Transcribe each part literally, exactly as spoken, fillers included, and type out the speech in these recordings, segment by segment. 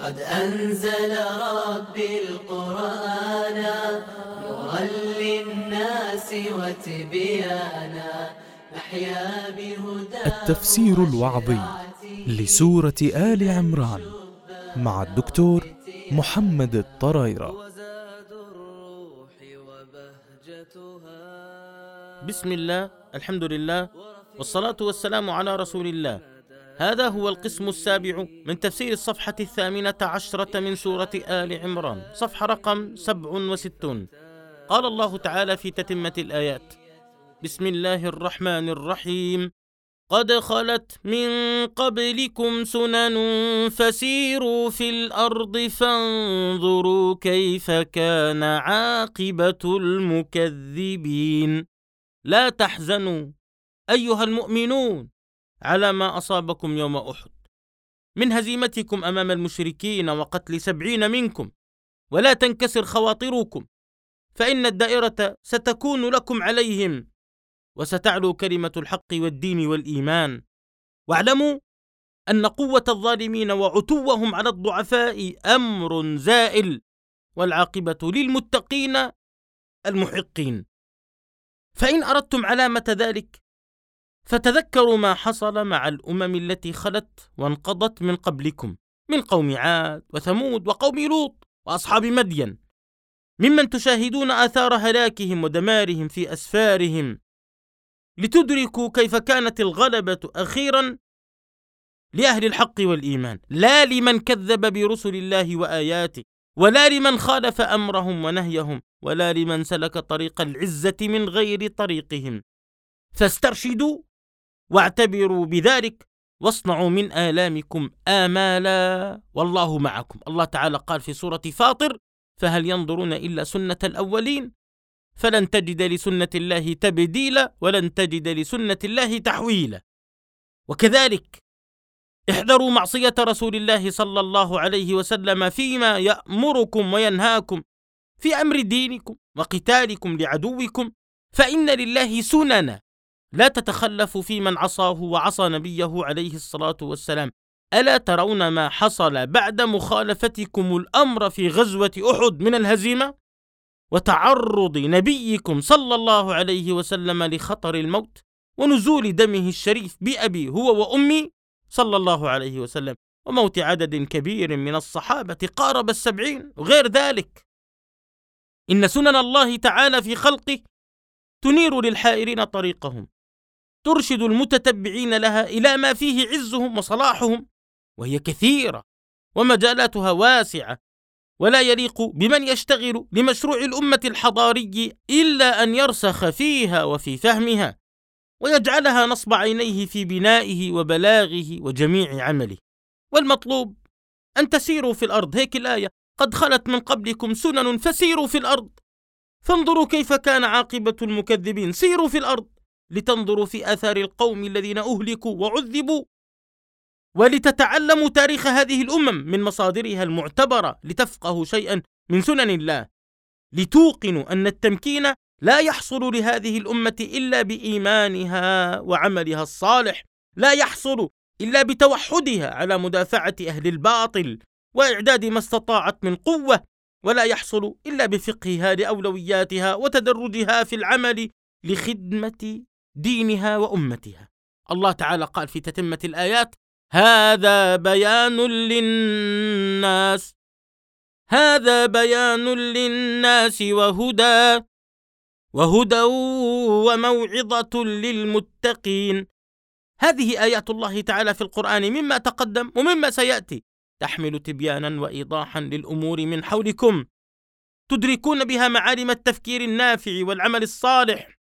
قد أنزل ربي القرآن نورا للناس وتبيانا نحيا بهداه. التفسير الوعظي لسورة آل عمران مع الدكتور محمد الطرايرة. بسم الله، الحمد لله، والصلاة والسلام على رسول الله. هذا هو القسم السابع من تفسير الصفحة الثامنة عشرة من سورة آل عمران، صفحة رقم سبع وستون. قال الله تعالى في تتمة الآيات: بسم الله الرحمن الرحيم. قد خلت من قبلكم سنن فسيروا في الأرض فانظروا كيف كان عاقبة المكذبين. لا تحزنوا أيها المؤمنون على ما أصابكم يوم أحد من هزيمتكم أمام المشركين وقتل سبعين منكم، ولا تنكسر خواطركم، فإن الدائرة ستكون لكم عليهم، وستعلو كلمة الحق والدين والإيمان. واعلموا أن قوة الظالمين وعتوهم على الضعفاء أمر زائل، والعاقبة للمتقين المحقين. فإن أردتم علامة ذلك فتذكروا ما حصل مع الأمم التي خلت وانقضت من قبلكم، من قوم عاد وثمود وقوم لوط وأصحاب مدين، ممن تشاهدون آثار هلاكهم ودمارهم في أسفارهم، لتدركوا كيف كانت الغلبة أخيرا لأهل الحق والإيمان، لا لمن كذب برسل الله وآياته، ولا لمن خالف أمرهم ونهيهم، ولا لمن سلك طريق العزة من غير طريقهم. فاسترشدوا واعتبروا بذلك، واصنعوا من آلامكم آمالا، والله معكم. الله تعالى قال في سورة فاطر: فهل ينظرون إلا سنة الأولين فلن تجد لسنة الله تبديلا ولن تجد لسنة الله تحويلا. وكذلك احذروا معصية رسول الله صلى الله عليه وسلم فيما يأمركم وينهاكم في أمر دينكم وقتالكم لعدوكم، فإن لله سننا لا تتخلف في من عصاه وعصى نبيه عليه الصلاة والسلام. ألا ترون ما حصل بعد مخالفتكم الأمر في غزوة أحد من الهزيمة، وتعرض نبيكم صلى الله عليه وسلم لخطر الموت ونزول دمه الشريف بأبي هو وأمي صلى الله عليه وسلم، وموت عدد كبير من الصحابة قارب السبعين وغير ذلك. إن سنن الله تعالى في خلقه تنير للحائرين طريقهم، ترشد المتتبعين لها إلى ما فيه عزهم وصلاحهم، وهي كثيرة ومجالاتها واسعة، ولا يليق بمن يشتغل لمشروع الأمة الحضاري إلا أن يرسخ فيها وفي فهمها، ويجعلها نصب عينيه في بنائه وبلاغه وجميع عمله. والمطلوب أن تسيروا في الأرض، هيك الآية: قد خلت من قبلكم سنن فسيروا في الأرض فانظروا كيف كان عاقبة المكذبين. سيروا في الأرض لتنظروا في آثار القوم الذين أهلكوا وعذبوا، ولتتعلموا تاريخ هذه الأمم من مصادرها المعتبرة، لتفقهوا شيئا من سنن الله، لتوقنوا أن التمكين لا يحصل لهذه الأمة إلا بإيمانها وعملها الصالح، لا يحصل إلا بتوحدها على مدافعة أهل الباطل وإعداد ما استطاعت من قوة، ولا يحصل إلا بفقهها لأولوياتها وتدرجها في العمل لخدمة دينها وأمتها. الله تعالى قال في تتمة الآيات: هذا بيان للناس هذا بيان للناس وهدى وهدى وموعظة للمتقين. هذه آيات الله تعالى في القرآن مما تقدم ومما سيأتي، تحمل تبيانا وإيضاحا للأمور من حولكم، تدركون بها معالم التفكير النافع والعمل الصالح،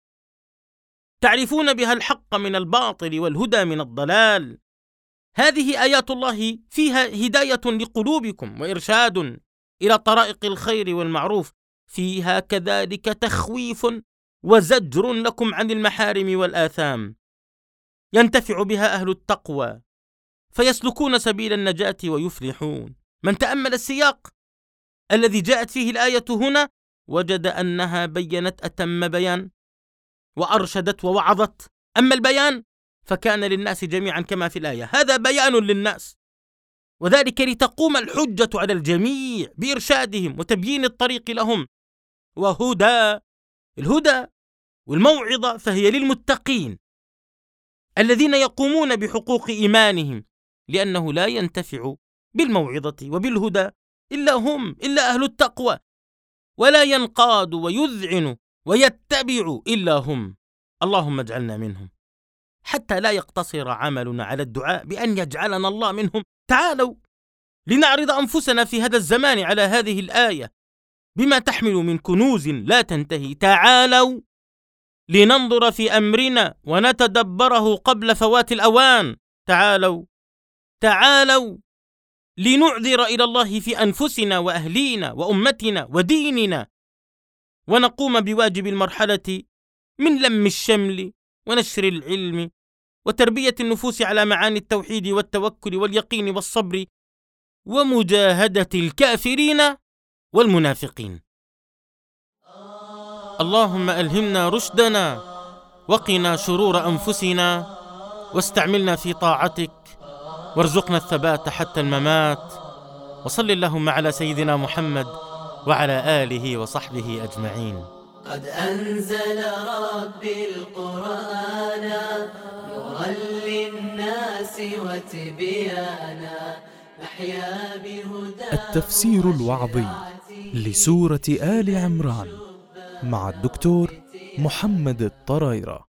تعرفون بها الحق من الباطل والهدى من الضلال. هذه آيات الله فيها هداية لقلوبكم وإرشاد إلى طرائق الخير والمعروف، فيها كذلك تخويف وزجر لكم عن المحارم والآثام، ينتفع بها أهل التقوى فيسلكون سبيل النجاة ويفلحون. من تأمل السياق الذي جاءت فيه الآية هنا وجد أنها بينت أتم بيان، وأرشدت ووعظت. أما البيان فكان للناس جميعا كما في الآية: هذا بيان للناس وذلك لتقوم الحجة على الجميع بإرشادهم وتبيين الطريق لهم. وهدى، الهدى والموعظة فهي للمتقين الذين يقومون بحقوق إيمانهم، لأنه لا ينتفع بالموعظة وبالهدى إلا هم، إلا أهل التقوى، ولا ينقاد ويذعن ويتبع إلا هم. اللهم اجعلنا منهم، حتى لا يقتصر عملنا على الدعاء بأن يجعلنا الله منهم. تعالوا لنعرض أنفسنا في هذا الزمان على هذه الآية بما تحمل من كنوز لا تنتهي. تعالوا لننظر في أمرنا ونتدبره قبل فوات الأوان. تعالوا تعالوا لنعذر إلى الله في أنفسنا وأهلينا وأمتنا وديننا، ونقوم بواجب المرحلة من لم الشمل ونشر العلم وتربية النفوس على معاني التوحيد والتوكل واليقين والصبر، ومجاهدة الكافرين والمنافقين. اللهم ألهمنا رشدنا وقنا شرور أنفسنا، واستعملنا في طاعتك، وارزقنا الثبات حتى الممات. وصل اللهم على سيدنا محمد وعلى آله وصحبه أجمعين. قد أنزل ربي القرآن نورا للناس وتبيانا نحيا بهداه. التفسير الوعظي لسورة آل عمران مع الدكتور محمد الطرايرة.